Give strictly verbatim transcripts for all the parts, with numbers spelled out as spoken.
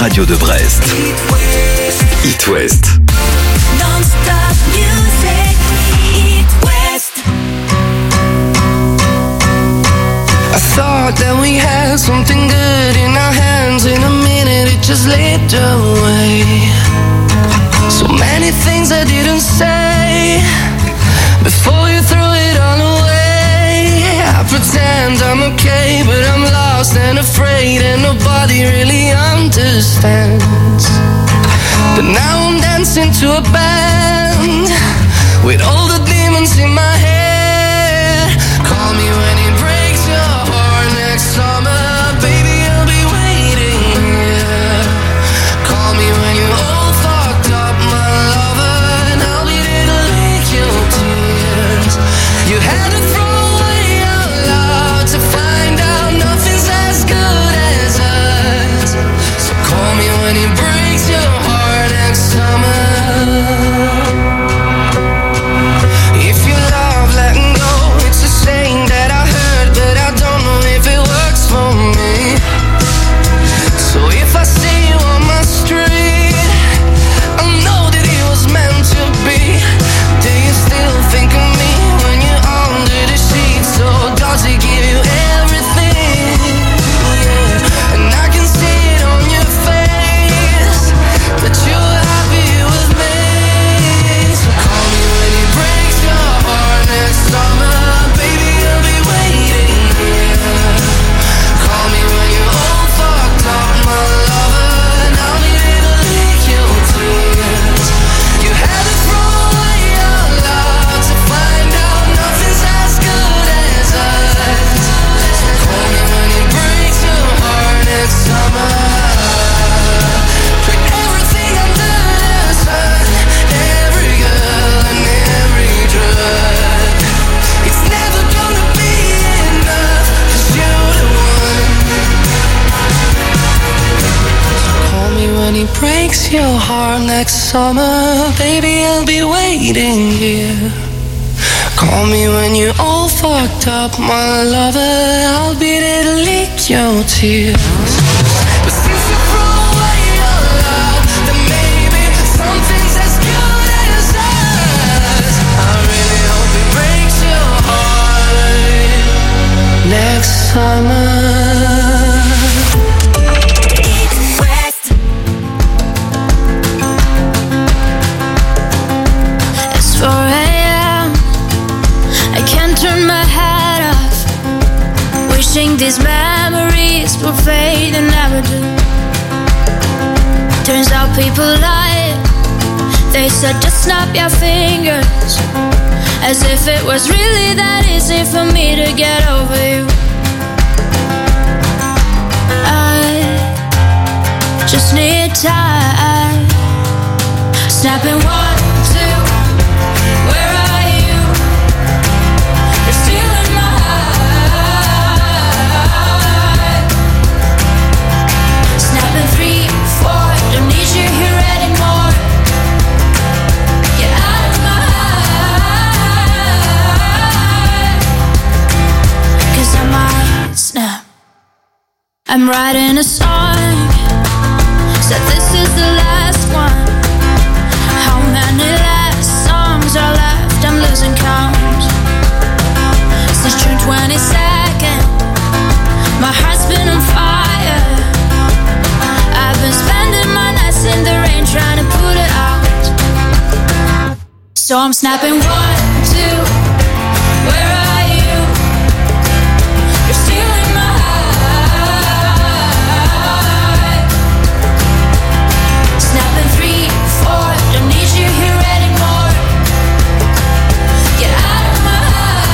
radio de Brest. It West. Non-stop music. It West. I thought that we had something good in our hands. In a minute it just slipped away. So many things I didn't say before you threw it all away. I pretend I'm okay, but I'm lost and afraid, and nobody really understands. But now I'm dancing to a band with all the demons in my head. Call me when it breaks your heart next summer, baby, I'll be waiting here. Call me when you're all fucked up, my lover, and I'll be there to lick your tears. You had to throw away your love to find out nothing's as good as us. So call me when it breaks your heart next summer. If you love letting go, it's a saying that I heard, but I don't know if it works for me. So if I see you on my street, I know that it was meant to be. Do you still think of me when you're under the sheets? Or does it give you everything? Yeah. And I can see it on your face that you're happy with me. So call me when it breaks your heart next summer, baby, I'll be waiting here. Call me when you're all fucked up, my lover, and I'll be there to lick your tears. You had to throw away your love to find out nothing's as good as us. So call me when it breaks your heart next summer. For everything under the sun, every girl and every drug, it's never gonna be enough, 'cause you're the one. Call me when he breaks your heart next summer, baby, I'll be waiting here. Call me when you're all fucked up, my lover, I'll be there to lick your tears. But since you threw away your love, then maybe something's as good as us. I really hope it breaks your heart next summer. It West. It's four a.m. I can't turn my head off, wishing these memories will fade and never do. Turns out people lie. They said just snap your fingers, as if it was really that easy for me to get over you. I just need time. Snapping one, two, where are you? You're still in my heart. Snapping three, four, don't need you here anymore. Get out of my heart, 'cause I might snap. I'm writing a song, said this is the last one. How many last songs are left? I'm losing count. Since June twenty-second, my heart's been on fire. I've been spending my nights in the rain trying to put it out. So I'm snapping one, two, where are you? You're still in my heart. Snapping three, four, don't need you here anymore. Get out of my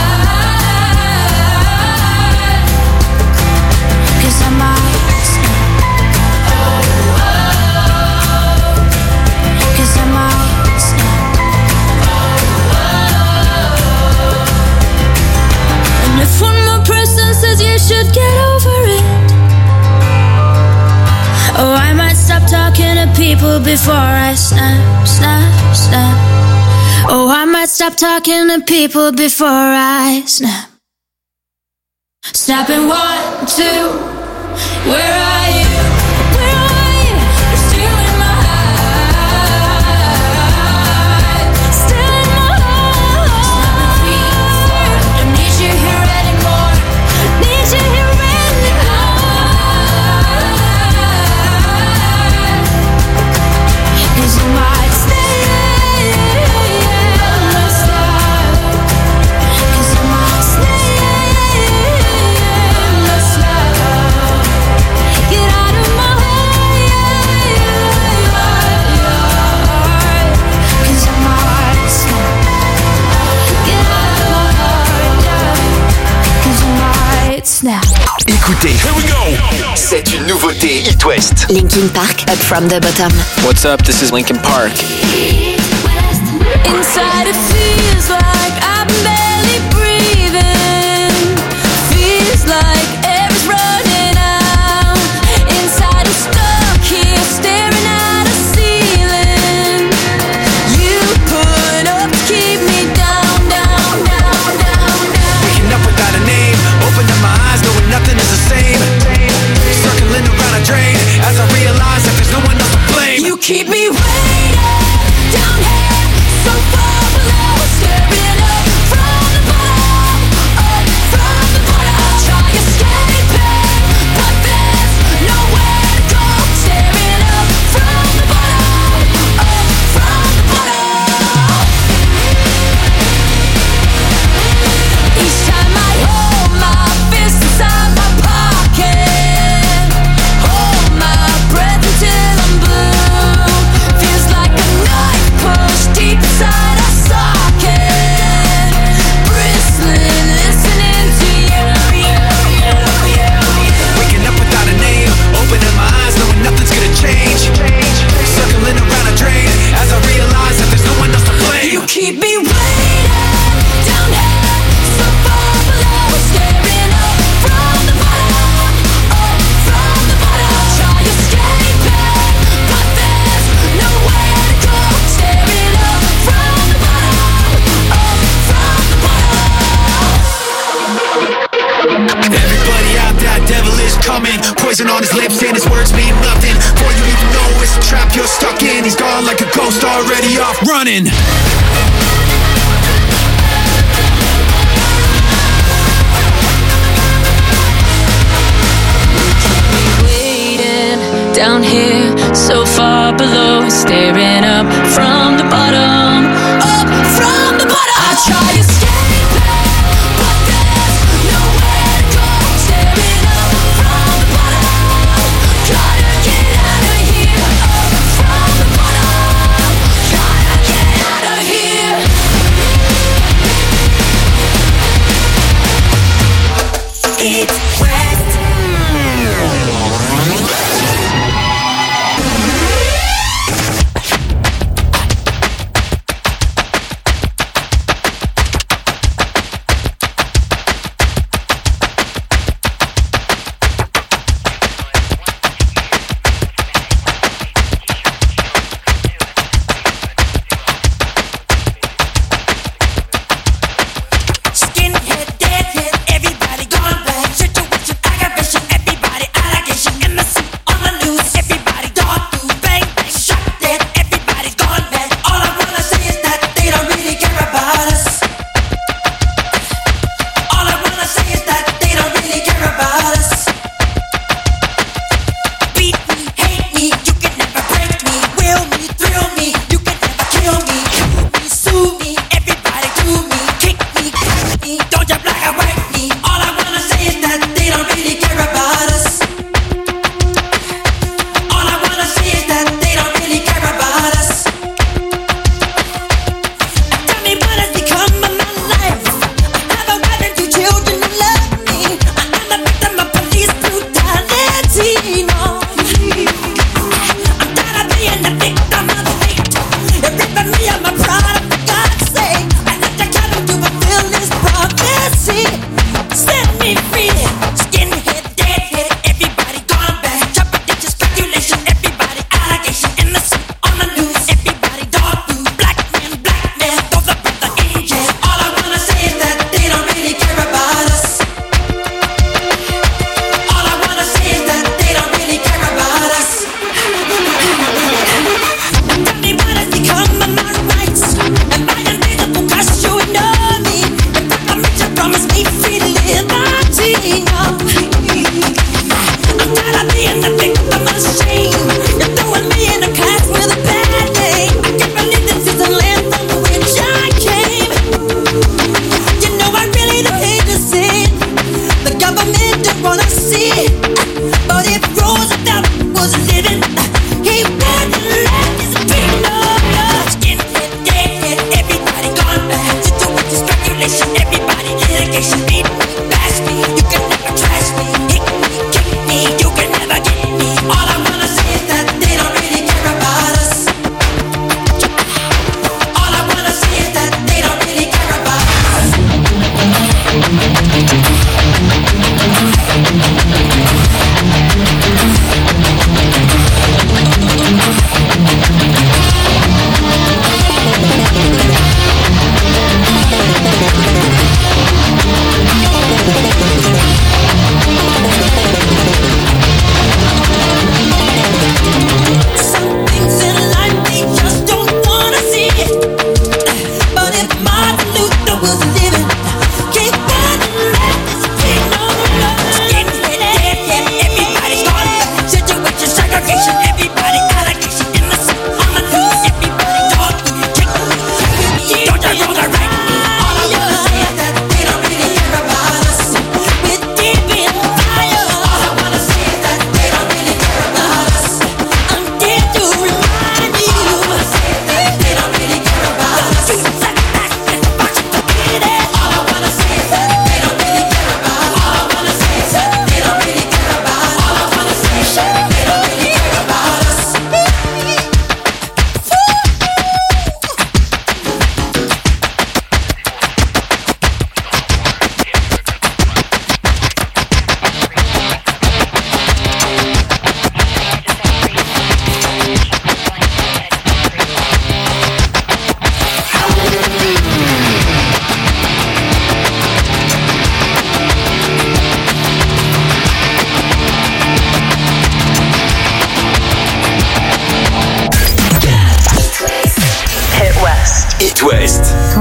heart, 'cause I might snap. Oh, oh, 'cause I might snap. Oh, oh. And if one more person says you should get over it, oh, I might stop talking to people before I snap, snap, snap. Oh, I might stop talking to people before I snap. Snapping one, two, where are you? Where are you? C'est une nouveauté It West. Linkin Park, Up From The Bottom. What's up? This is Linkin Park. Inside it feels like I'm barely breathing. Feels like air's running out. Inside I'm stuck here staring at a ceiling. You put up to keep me down, down, down, down, down. Waking up without a name, opening my eyes knowing nothing is the same. Circling around a drain as I realize that there's no one else to blame. You keep me waiting down here, so far below, staring up from the bottom, up from the bottom. I try escaping, but there's nowhere to go. Staring up from the bottom, up from the bottom. Each time I hold my fist inside my pocket, hold my breath until I'm blue. Feels like a knife pushed deep inside a socket. Bristling, listening to you, you, you, you, you. Waking up without a name, opening my eyes knowing nothing's gonna change. Circling around a drain as I realize that there's no one else to blame. You keep me waiting down here, so far below, staring up from the bottom, up from the bottom. I try escaping, but there's nowhere to go. Staring up from the bottom, up from the bottom. Everybody out there, devil is coming. Poison on his lips and his words mean nothing. Before you even know it's a trap you're stuck in. He's gone like a ghost already off running. Waiting down here, so far below, staring up from the bottom, up from the bottom. I try escaping, but there's nowhere to go. Staring up from the bottom, gotta get out of here. Up from the bottom, gotta get out of here. It's West.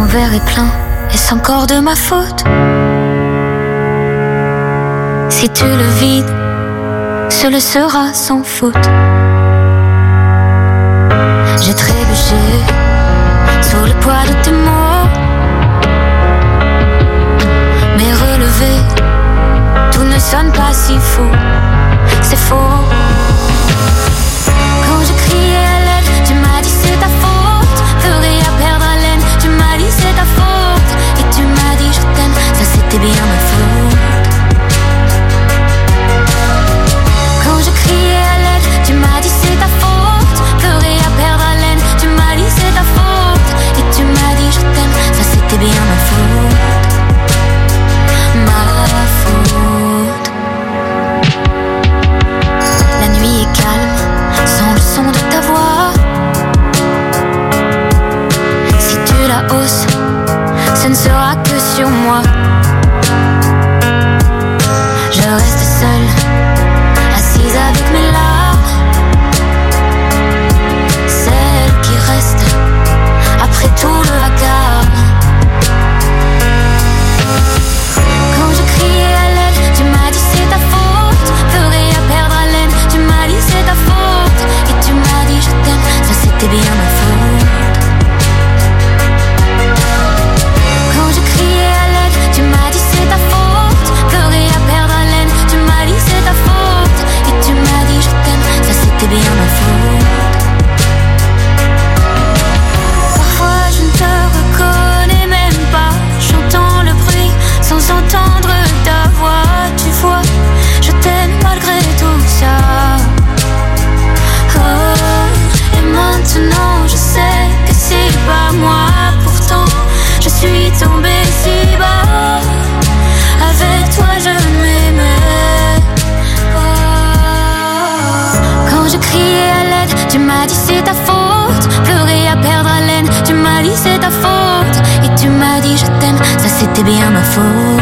verre est plein, est-ce encore de ma faute? Si tu le vides, ce le sera sans faute. J'ai trébuché sous le poids de tes mots, mais relevé, tout ne sonne pas si faux. C'est faux. Quand je criais à l'aide, tu m'as dit c'est ta faute. Plus rien à perdre haleine, tu m'as dit c'est ta faute. Et tu m'as dit je t'aime, ça c'était bien ma faute. Quand je criais à l'aide, tu m'as dit c'est ta faute. Plus rien à perdre haleine, tu m'as dit c'est ta faute. Et tu m'as dit je t'aime, ça c'était bien ma faute. Ma faute. La nuit est calme, sans le son de ta voix. Si tu la hausses, ce ne sera que sur moi. Je reste seule, assise avec mes larmes, celle qui reste après tout le vacarme. Quand je criais à l'aide, tu m'as dit c'est ta faute. Plus rien à perdre haleine, tu m'as dit c'est ta faute. Et tu m'as dit je t'aime, ça c'était bien ma faute. Quand je criais à l'aide, tu m'as dit c'est ta faute. Plus rien à perdre haleine, tu m'as dit c'est ta faute. Et tu m'as dit je t'aime, ça c'était bien ma faute. Parfois je ne te reconnais même pas, j'entends le bruit sans entendre ta voix. Tu vois, je t'aime malgré tout ça. Oh, et maintenant je sais que c'est pas moi. Pourtant je suis tombée si bas. Avec toi je m'aimais pas. Quand je criais à l'aide, tu m'as dit c'est ta faute. Plus rien à perdre haleine, tu m'as dit c'est ta faute. Et tu m'as dit je t'aime, ça c'était bien ma faute.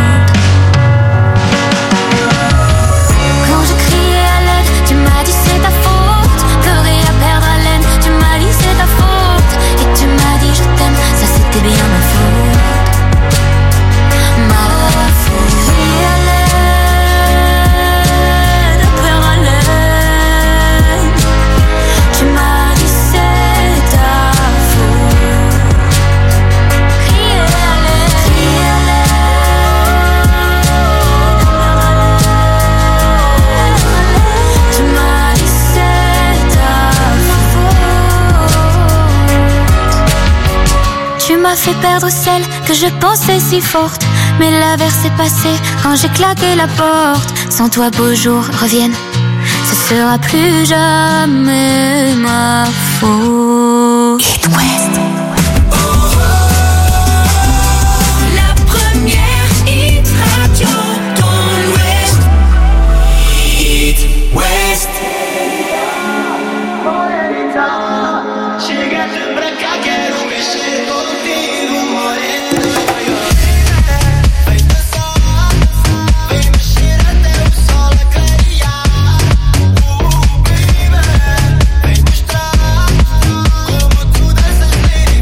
Quand je criais à l'aide, tu m'as dit c'est ta faute. Plus rien à perdre haleine, tu m'as dit c'est ta faute. Et tu m'as dit je t'aime, ça c'était bien ma faute. Ma faute. Crier à l'aide, perdre haleine, tu m'as dit c'est ta faute. Crier à l'aide, crier à l'aide, tu m'as dit c'est ta faute. Tu m'as fait perdre celle que je pensais si forte, mais l'averse est passée quand j'ai claqué la porte. Sans toi beaux jours reviennent, ce sera plus jamais ma faute. It West. La première hit radio dans l'Ouest. It West. Vem mostrar como tu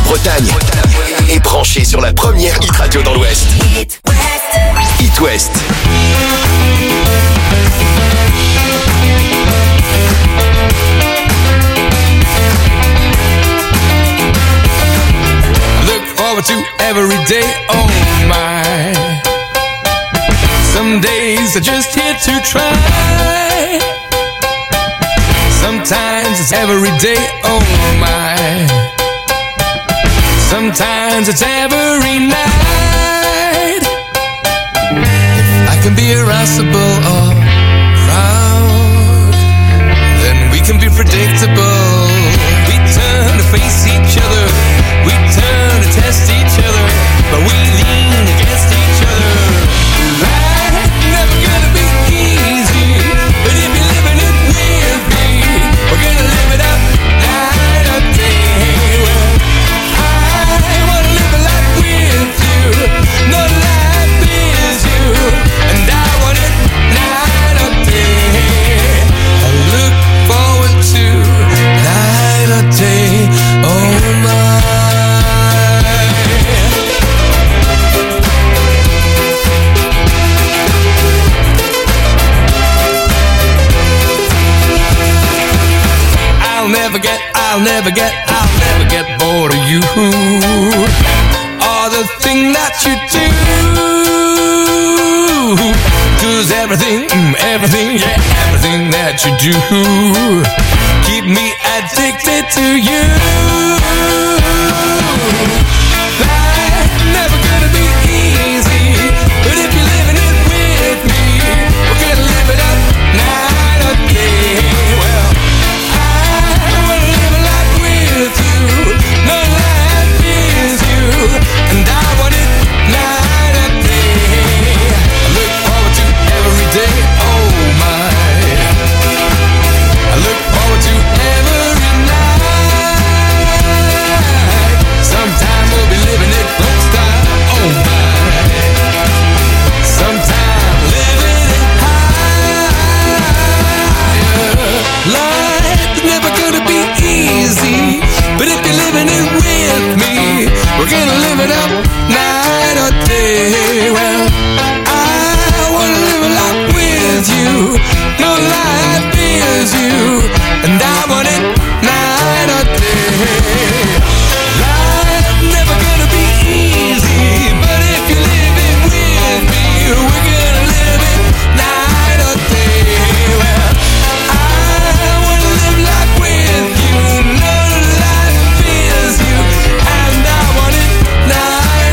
Bretagne. Et branché sur la première hit radio dans l'Ouest. Hit West. Hit West. Look forward to every day, oh my. Some days are just here to try. Sometimes it's every day, oh my. Sometimes it's every night. If I can be irascible or proud, then we can be predictable. We turn to face each other, we turn to test each other, but we lean against each other. Life's never gonna be easy, but if you're living it with me, we're gonna live it up night or day. Well, I wanna live a life with you, no life is you, and I want it night or day. I look forward to night or day, oh my. I'll never get, I'll never get, I'll never get bored of you, or the thing that you do. Cause everything, mm, everything, yeah, everything that you do keep me addicted to you. Life's never gonna be easy, but if you're living it with me, we're gonna live it up night or day. Well, with you, no life is you, and I want it night and day. I look forward to every day, oh my. I look forward to every night. Sometime we'll be living it folk style, oh my. Sometime living it high. Life's never gonna be easy, but if you're living it with me, we're gonna live it up night or day. Well, I wanna live a life with you, no life is you, and I want it night or day. Life's never gonna be easy, but if you live it with me, we're gonna live it night or day. Well, I wanna live life with you, no life is you, and I want it night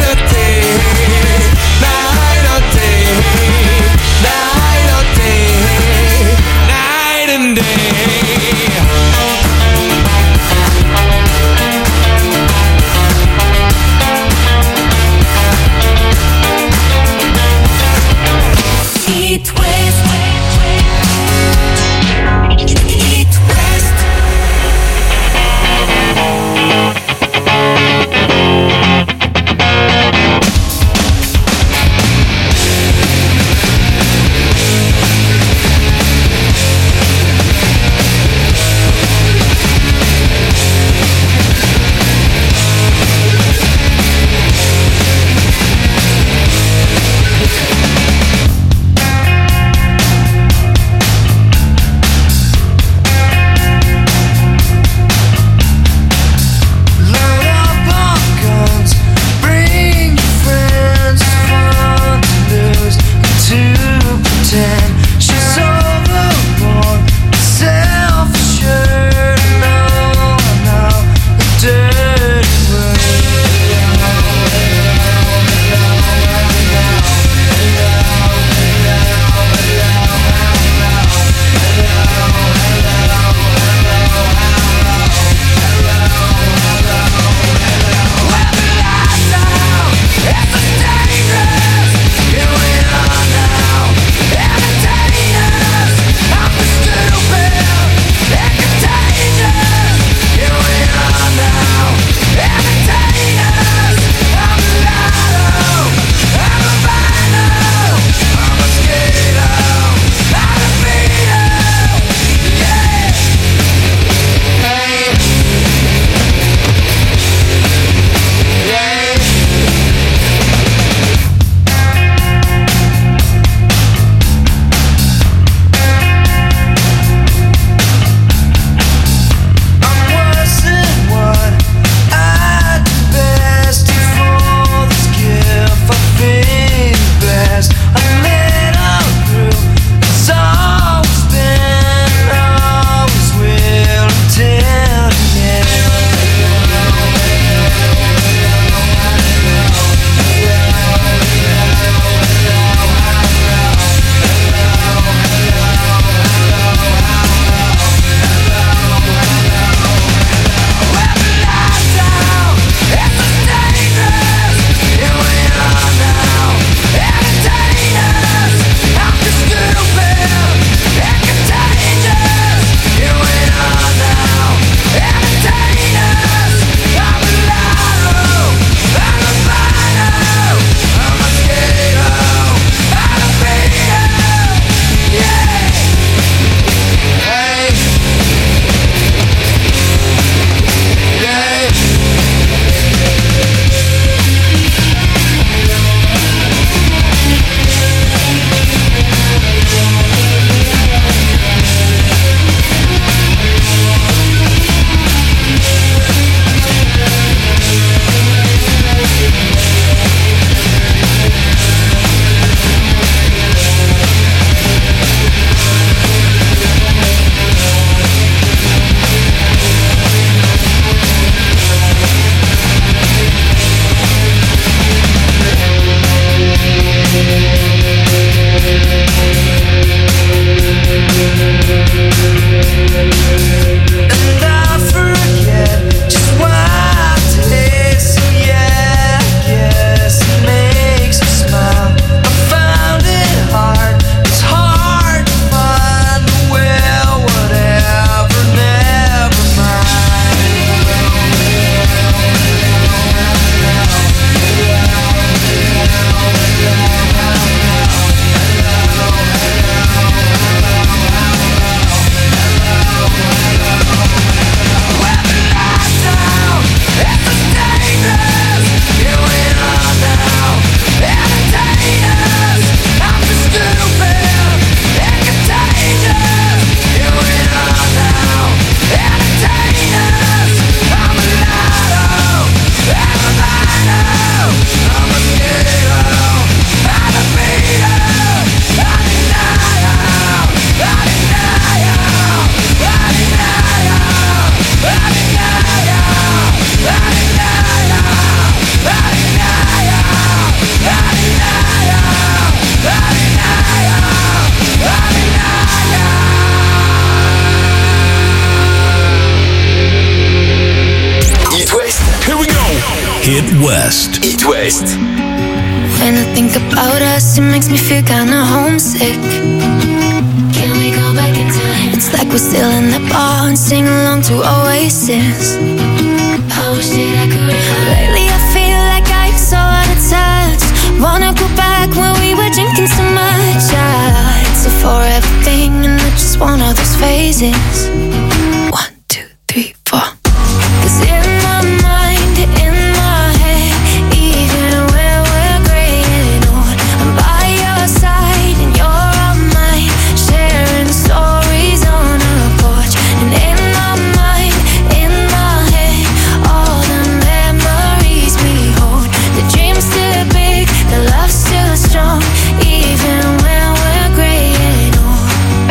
Hit West. Hit West. When I think about us, it makes me feel kinda homesick. Can we go back in time? It's like we're still in the bar and sing along to Oasis. I wish that I could. Lately I feel like I am so out of touch. Wanna go back when we were drinking so much. Ah, it's a forever thing and it's just one of those phases. One, two, three, four. Cause in my mind, in my head, even when we're gray and old, I'm by your side and you're on mine, sharing stories on a porch. And in my mind, in my head, all the memories we hold. The dream's still big, the love's still strong, even when we're gray and old.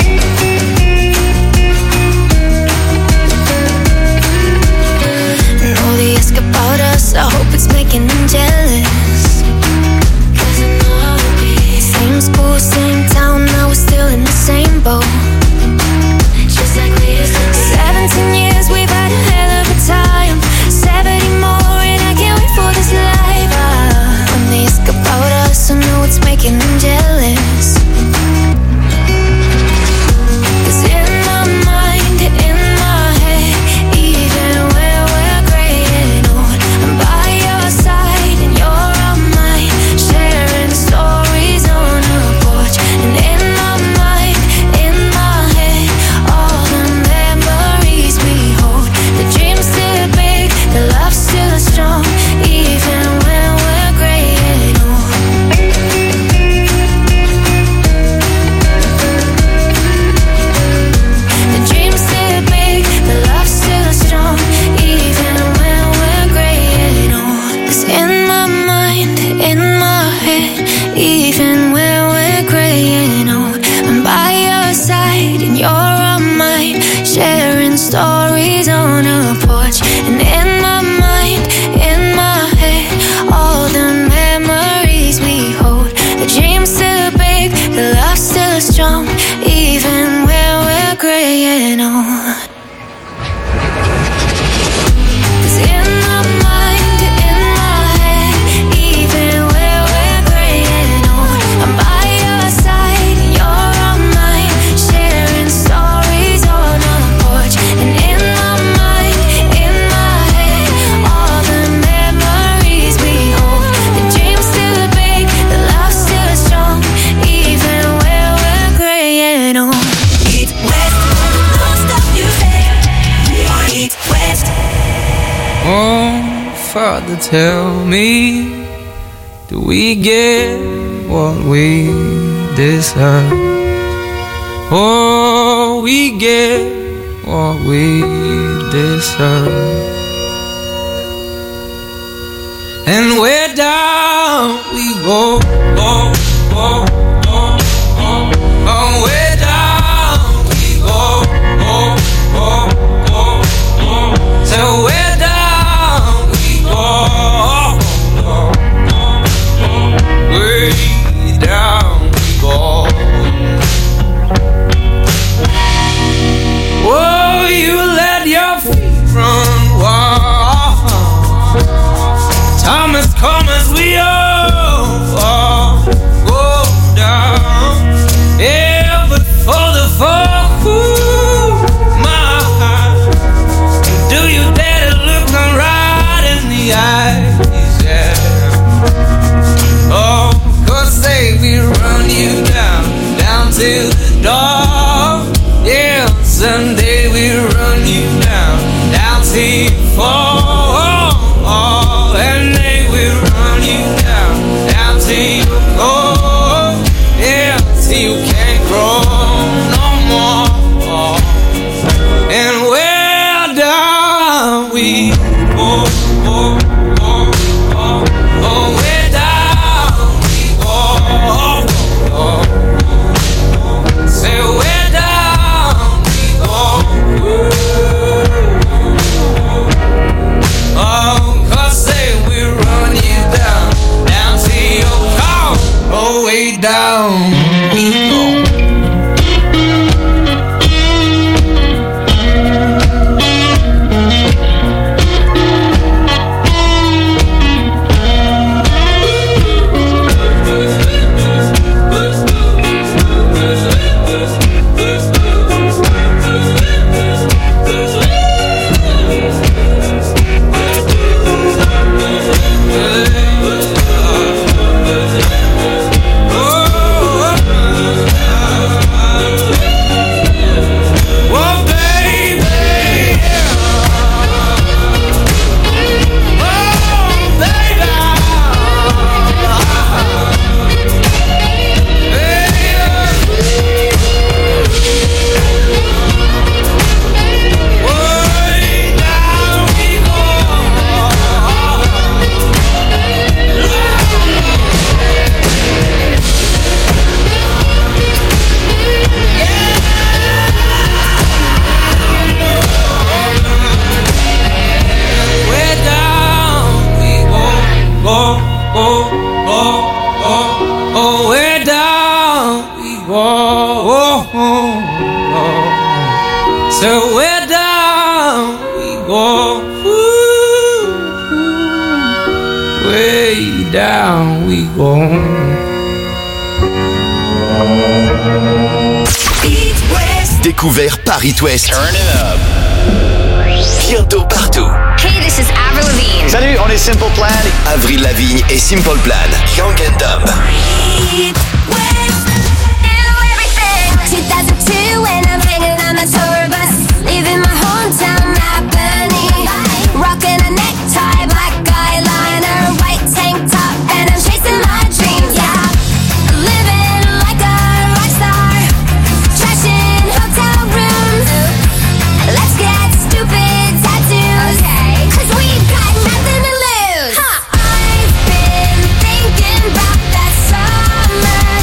And all they ask about us, I hope it's making them jealous. Cause I know how it be. Same school, same town, now we're still in the same boat. Just like we used to be. Seventeen years, we've had a hell of a time. Seventy more, and I can't wait for this life. Ah, when they ask about us, I know it's making them jealous. Cause in my mind, in my head, even when we're gray and old, I'm by your side and you're on mine, sharing stories on a porch. And in my mind, in my head, all the memories we hold. The dream's still big, the love's still strong, even when we're gray and old. The dream's still big, the love's still strong, even when we're gray and old. 'Cause in my mind, in my head, even when we're gray and old, I'm by your side and you're on mine, sharing stories on a porch. And in my mind, in my head, all the memories we hold. The dream's still big, the love's still strong, even when we're gray and old. 'Cause in my mind, in my head, even when we're gray and old, I'm by your side and you're on mine, sharing stories on a porch. And in my mind, in my head, all the memories we hold. The dream's still big, the love's still strong, even when we're gray and old. Hit West, non-stop music. Hit West. Oh, Father, tell me, do we get what we deserve? Oh, we get what we deserve. And where down we go, go, go, go, go. Oh, where down we go, go, go, go, go. So where down we go, go, go, go. Way down we go. Oh, you let your feet run wild. Time has come as we all fall, go down. Yeah, but for the fall, ooh, my heart, do you dare to look them right in the eyes? Yeah. Oh, 'cause say we run you down, down to the door. Yeah, someday we run you down, down till you fall. And they will run you down, down till you go. Yeah, till you can't grow no more. And where down we go, go, go, go. Oh, where down we go, go, go. Say where down we go. Oh, 'cause say we run you down, down to your car. Oh, way down we go. way down we go. It West. Découvert par It West. Turn it up. Bientôt partout. Hey, this is Avril Lavigne. Salut, on est Simple Plan. Avril Lavigne et Simple Plan. Young and Dumb. It West. Do everything. two thousand two when I'm hanging on the tour bus, leaving my hometown Albany, rocking a necktie, black eyeliner, white tank top, and I'm chasing my dreams. Yeah, living like a rock star, trashing hotel rooms. Let's get stupid tattoos, okay, 'cause we've got nothing to lose. Huh. I've been thinking about that summer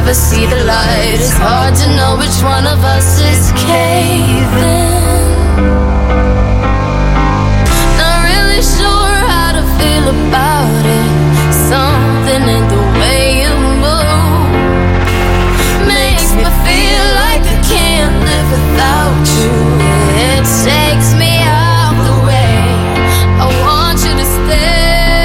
never see the light. It's hard to know which one of us is caving. Not really sure how to feel about it. Something in the way you move makes me feel like I can't live without you. It takes me out the way. I want you to stay.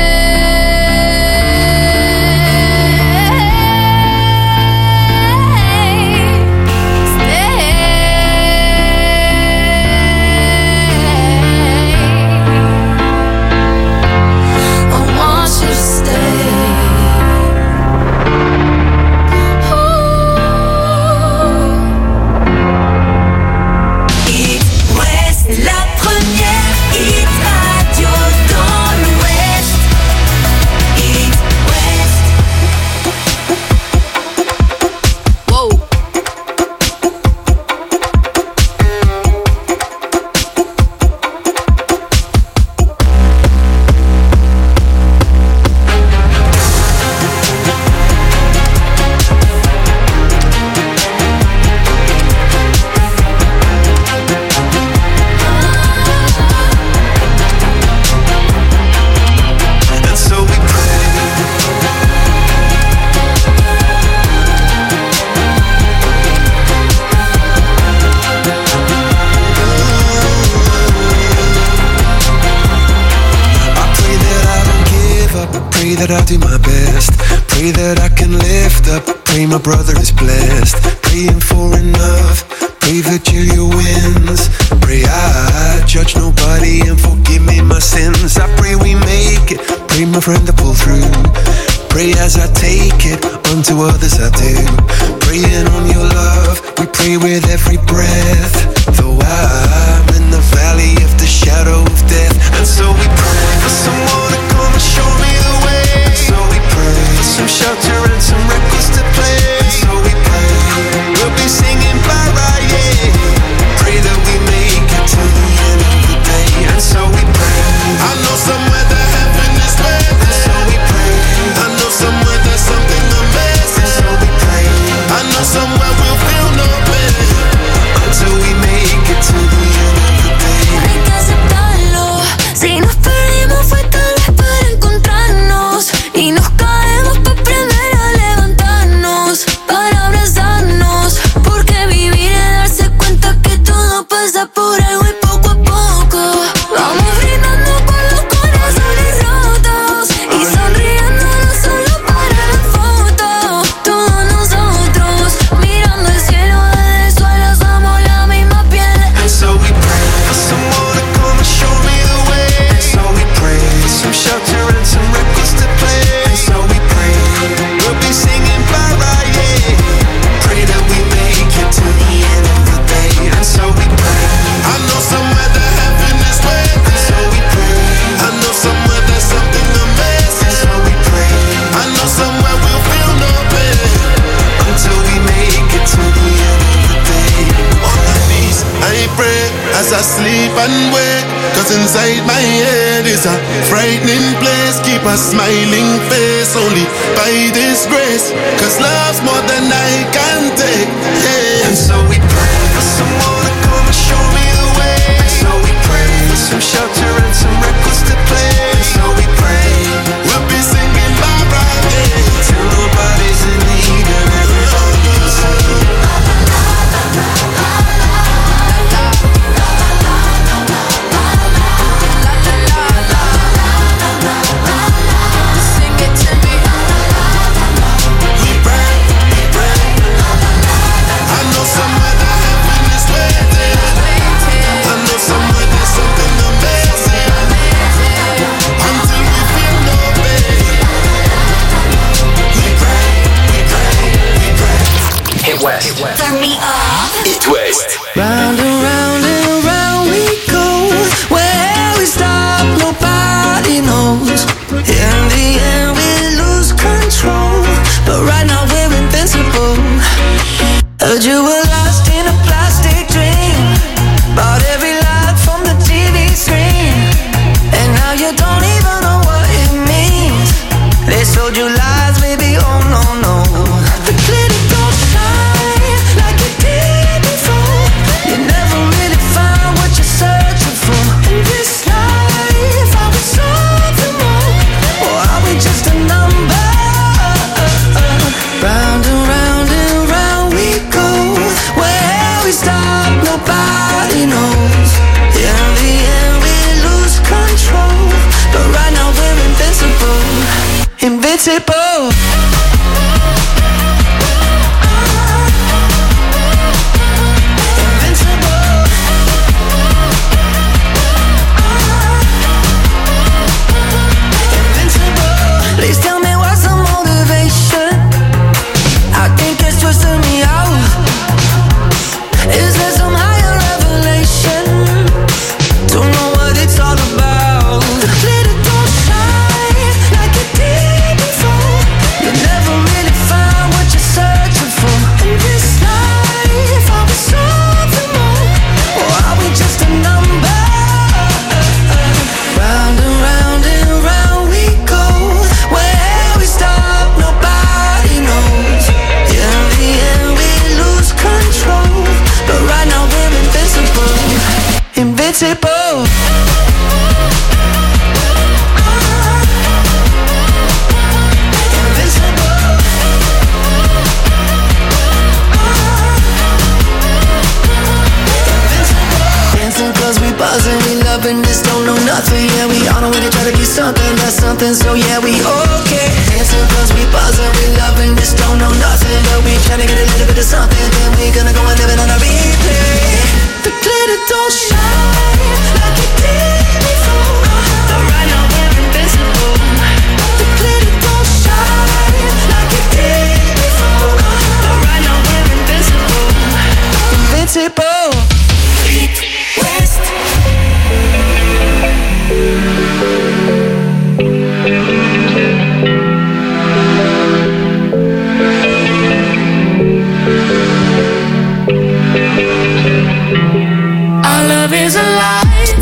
That I'll do my best. Pray that I can lift up. Pray my brother is blessed. Praying for enough. Pray that you wins. Pray I judge nobody and forgive me my sins. I pray we make it. Pray my friend to pull through. Pray as I take it. Unto others I do. Praying on your love. We pray with every breath. Though I'm in the valley of the shadow of death. And so we pray for someone to come and show me the way. So we pray for some shelter and some records to play. So we pray we'll be singing bye-bye, yeah. Pray that we make it to the end of the day. And so we pray I know somewhere that heaven is waiting. And so we pray I know somewhere there's something amazing. So we pray I know somewhere we'll feel no pain until we make it to the end of the day. Hay que aceptarlo. Si nos perdimos fue tal vez para encontrarnos. Y nos caemos para aprender a levantarnos, para abrazarnos, porque vivir es darse cuenta que todo pasa por algo y poco a poco vamos brindando por los corazones rotos y sonriendo no solo para la foto. Todos nosotros mirando el cielo desde el suelo somos la misma piel. And so we pray for someone to come and show me the way. And so we pray for some shelter and some records to play. So we pray we'll be singing bye-bye, yeah. Pray that we make it to the end of the day. And so we pray I know somewhere that heaven is waiting. So we pray I know somewhere there's something amazing. So we pray I know somewhere we'll feel no pain until we make it to the end of the day. On my knees I pray as I sleep and wake, cause inside my head is a frightening place. Keep a smiling face only by this grace, cause love's more than I can take, yeah. And so we pray for someone to come and show me the way. And so we pray for some shelter and some records to play. And so we pray we'll be singing bye-bye, yeah, till nobody's in need of everybody's singing. Sing it to me. We pray, we pray. I know somewhere that heaven is waiting. I know somewhere there's something amazing until we feel no pain. We pray, we pray, we pray. Hit West. Turn me up. Hit West. Round and round and round we go. Where we stop, nobody knows. In the end, we lose control. But right now, we're invincible. Heard you were lost in a plastic dream. Bought every lie from the T V screen. And now you don't even know what it means. They sold you lies, baby, oh no, no. The glitter invincible. Please tell me what's the motivation. I think it's twisting me out. Is there some higher revelation? Don't know what it's all about. The glitter don't shine like it did before. You never really found what you're searching for. In this life, are we something more? Or are we just a number? Round and round and round we go. Where we stop, nobody knows. In the end, we lose control. But right now we're invincible. Invincible. Dancing cause we buzzing, we loving this, don't know nothing. Yeah, we on our way to try to be something, that's something, so yeah, we okay. Dancing cause we buzzing, we loving this, don't know nothing. But we tryna get a little bit of something, then we gonna go and live it on a replay. The glitter don't shine like it did before. But right now we're invincible. The glitter don't shine like it did before. But right now we're invincible. Invincible. West. Our love is alive,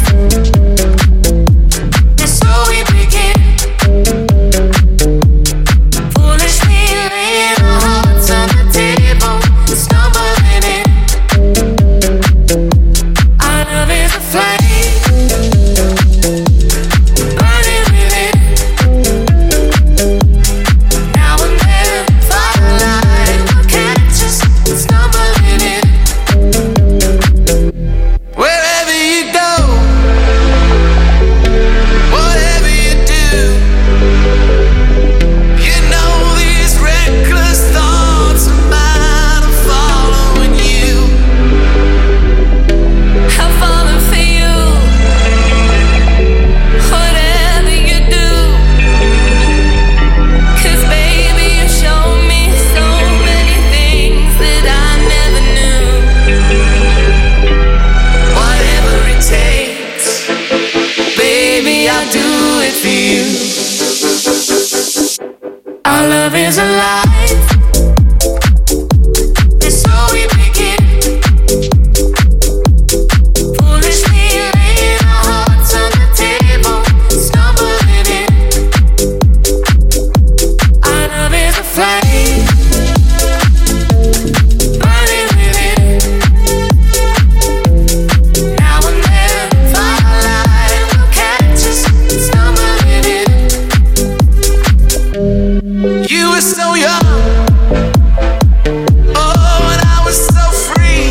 and so we begin. Foolishly laying our hearts on the table, stumbling in. Our love is a flame, burning within. Now and then, firelight will catch us, stumbling in. Wherever you go, whatever you do, you know these reckless thoughts of mine are following you. I'm falling for you, whatever you do. 'Cause baby, you showed me so many things that I never knew. Whatever it takes, baby, I'll do it for you. Our love is alive, and so we begin. Foolishly laying our hearts on the table, stumbling in. Our love is a flame, burning within. Now and then, firelight will catch us, stumbling in. You were so young, oh, and I was so free.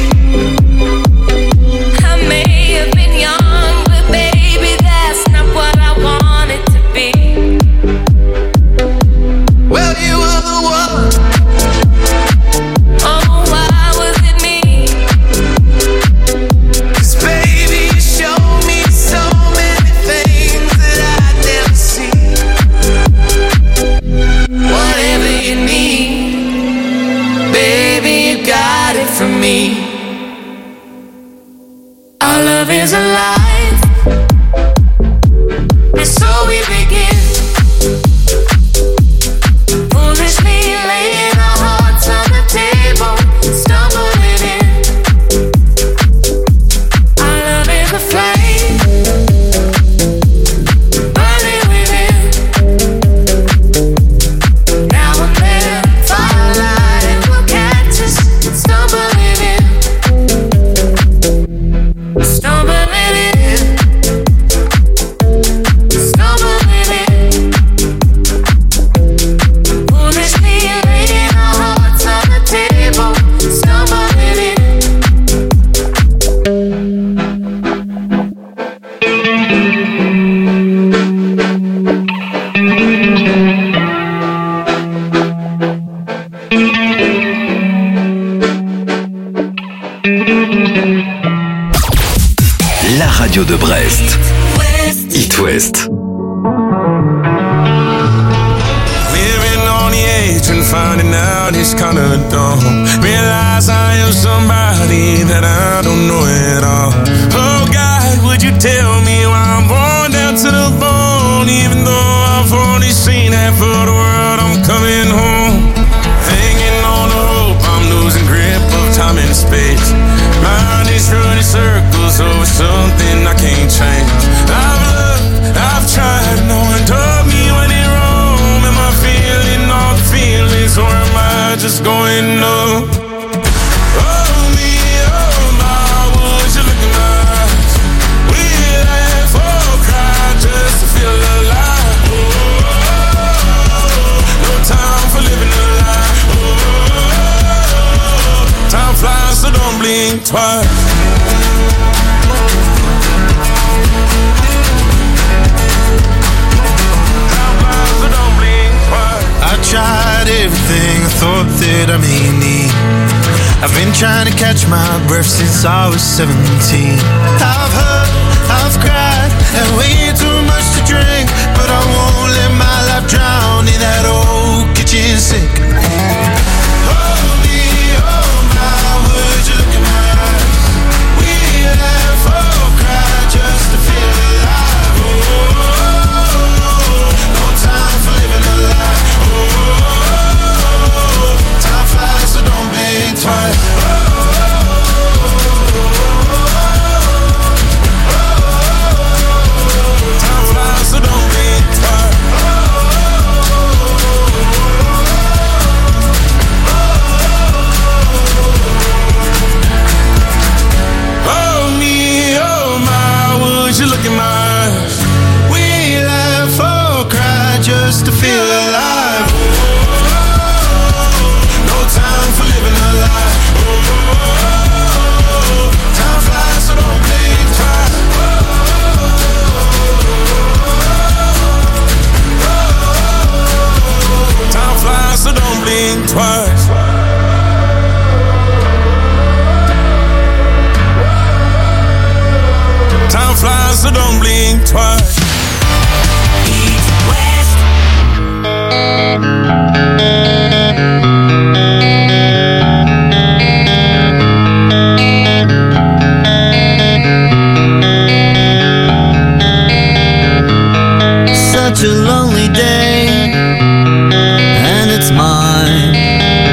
I may have been young, but baby, that's not what I wanted to be. Well, you were the one. Oh, why was it me? 'Cause baby, you showed me so many things that I'd never see. Whatever you need, baby, you got it from me. Our love is alive, and so we begin. Foolishly laying our hearts on the table, stumbling in. Our love is a flame, burning within. Now and then, firelight will catch us, stumbling in. Stumbling in. radio de Brest. It West. Living on the edge and finding out it's kinda dumb. Realize I am somebody that I don't know at all. Oh God, would you tell me why I'm born down to the bone? Even though I've only seen half of the world, I'm coming home. Hanging on the hope, I'm losing grip of time and space. Mind is running circles over something I can't change. I've looked, I've tried, no one told me when it wrong. Am I feeling all the feelings, or am I just going up? Oh me, oh my, would you look in my eyes? We laugh or cry just to feel alive. Oh, no time for living a lie. Oh, time flies, so don't blink twice. I tried everything I thought that I may need. I've been trying to catch my breath since I was seventeen. I've hurt, I've cried, and way too much to drink, but I won't let my life drown in that old kitchen sink. Oh me, oh my, would you look in my eyes? We laugh or cry just to feel alive. Oh, no time for living a lie. Time flies, so don't blink twice. Time flies, so don't blink twice. Oh me, oh my, would you look in my eyes? We laugh or cry just to feel alive. No time for living a lie. Time flies, so don't blink twice. Time flies, so don't blink twice. Time flies, so don't blink twice. East, West. Such a lonely day, and it's mine.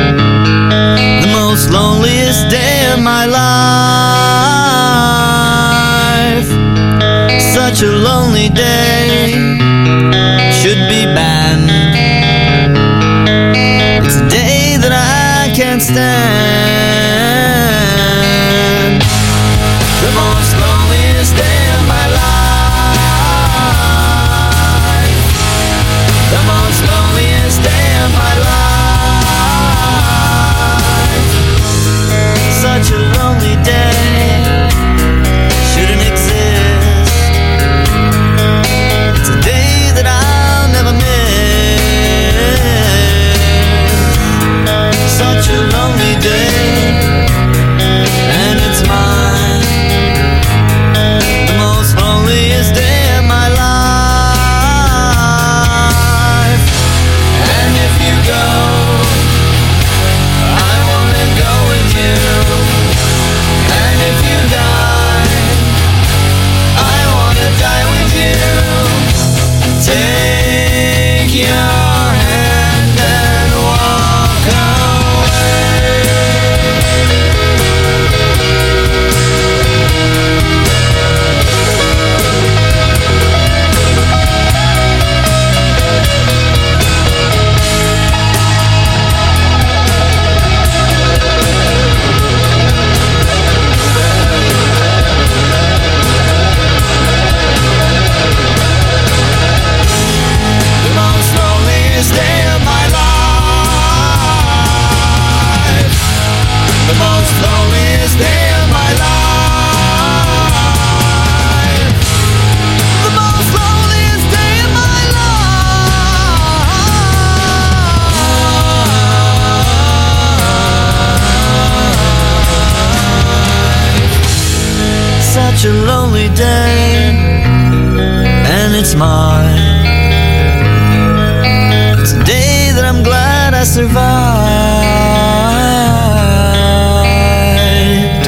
such a lonely day, and it's mine. It's a day that I'm glad I survived.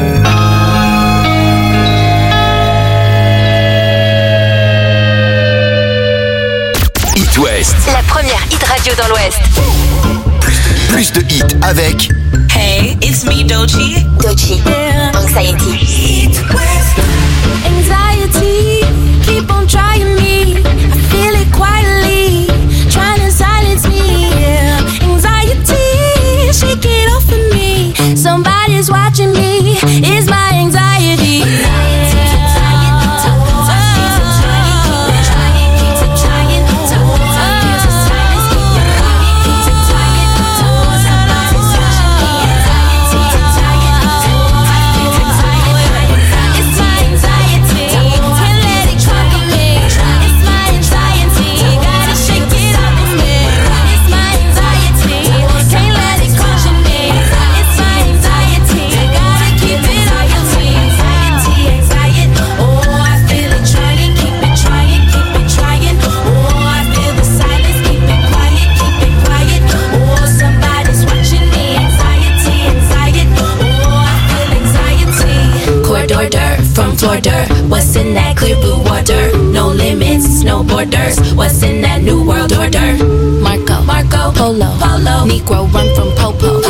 It West. La première hit radio dans l'Ouest. Plus de hits avec Hey, it's me, Doechii. Doechii. Anxiety. It West. Anxiety, keep on trying me. I feel it quietly, trying to silence me. Yeah. Anxiety, shake it off of me. Somebody's watching me. It's my anxiety. What's in that clear blue water? No limits, no borders. What's in that new world order? Marco, Marco, Polo, Polo, Negro run from Popo.